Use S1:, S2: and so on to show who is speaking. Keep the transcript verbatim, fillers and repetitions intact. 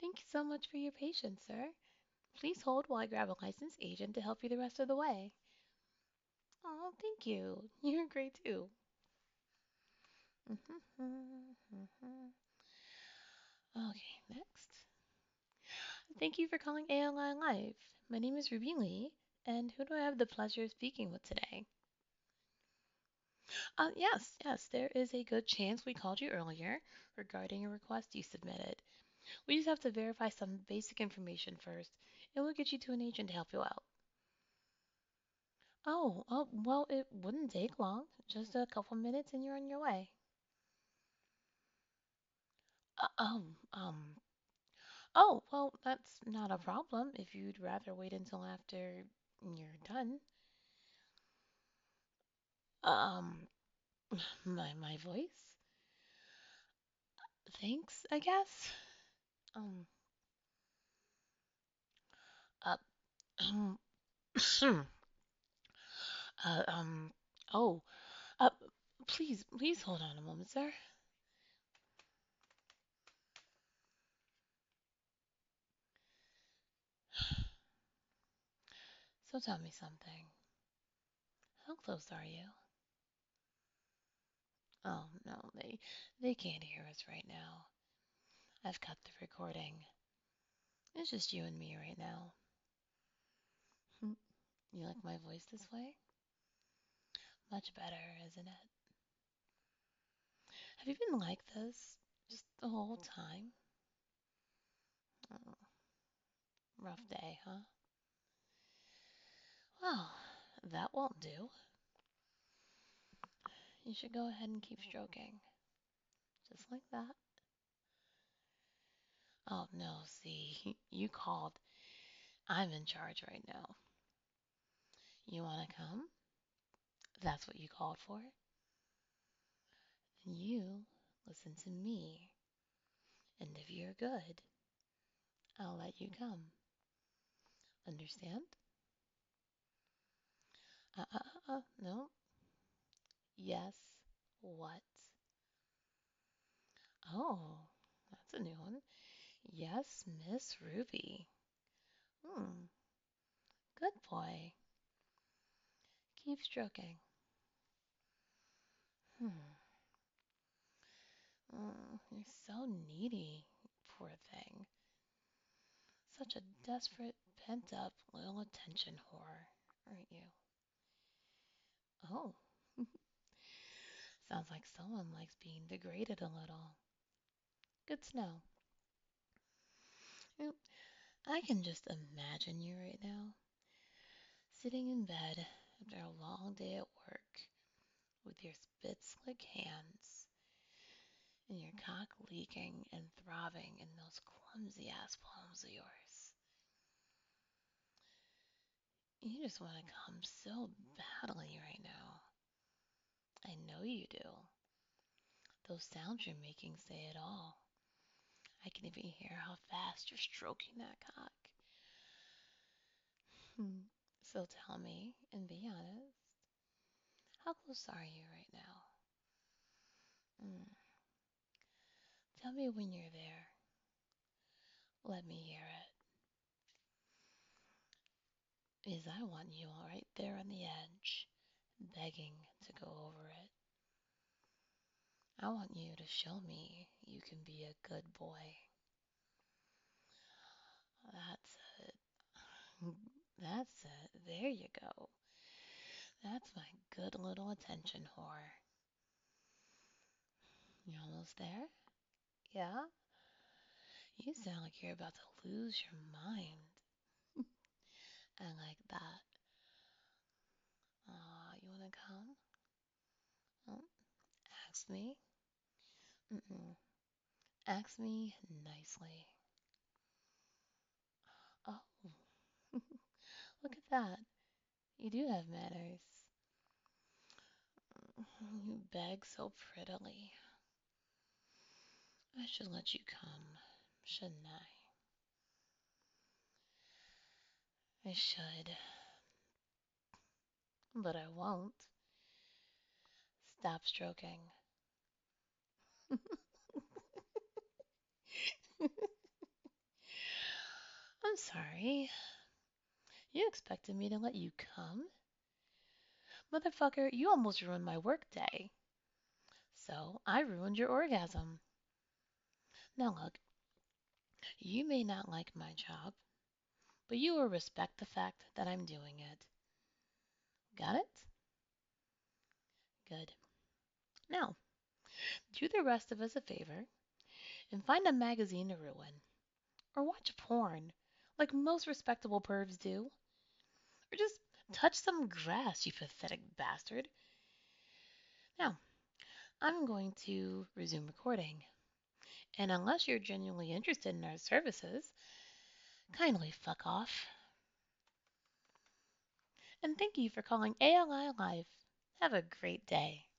S1: Thank you so much for your patience, sir. Please hold while I grab a licensed agent to help you the rest of the way. Oh, thank you. You're great too. Okay, next. Thank you for calling A L I Live. My name is Ruby Lee, and who do I have the pleasure of speaking with today? Uh, yes, yes, there is a good chance we called you earlier regarding a request you submitted. We just have to verify some basic information first, and we'll get you to an agent to help you out. Oh, oh, well, it wouldn't take long. Just a couple minutes and you're on your way. Uh, um, um, oh, well, that's not a problem if you'd rather wait until after you're done. Um, my my voice? Thanks, I guess. Um, uh, uh, um, oh, uh, please, please hold on a moment, sir. So tell me something. How close are you? Oh, no, they they can't hear us right now. I've cut the recording. It's just you and me right now. You like my voice this way? Much better, isn't it? Have you been like this just the whole time? Oh, rough day, huh? Well, that won't do. You should go ahead and keep stroking. Just like that. Oh, no, see, you called. I'm in charge right now. You want to come? That's what you called for? Then you listen to me. And if you're good, I'll let you come. Understand? Uh, uh, uh, uh, no. Yes. What? Oh, that's a new one. Yes, Miss Ruby. Hmm, good boy. Keep stroking. Hmm. Oh, you're so needy, poor thing. Such a desperate, pent up little attention whore, aren't you? Oh, sounds like someone likes being degraded a little. Good to know. You I can just imagine you right now, sitting in bed after a long day at work with your spit slick hands and your cock leaking and throbbing in those clumsy ass palms of yours. You just want to come so badly right now. I know you do. Those sounds you're making say it all. I can even hear how fast you're stroking that cock. Hmm. So tell me, and be honest, how close are you right now? Mm. Tell me when you're there. Let me hear it. Because I want you all right there on the edge, begging to go over it. I want you to show me you can be a good boy. That's it. That's it. There you go. That's my good little attention whore. You almost there? Yeah? You sound like you're about to lose your mind. I like that. Aw, you wanna come? Oh, ask me? Mm-mm. Ask me nicely. Oh, look at that. You do have manners. You beg so prettily. I should let you come, shouldn't I? I should, but I won't. Stop stroking. sorry. You expected me to let you come? Motherfucker, you almost ruined my workday. So I ruined your orgasm. Now look, you may not like my job, but you will respect the fact that I'm doing it. Got it? Good. Now, do the rest of us a favor and find a magazine to ruin. Or watch porn, like most respectable pervs do. Or just touch some grass, you pathetic bastard. Now, I'm going to resume recording. And unless you're genuinely interested in our services, kindly fuck off. And thank you for calling A L I Live. Have a great day.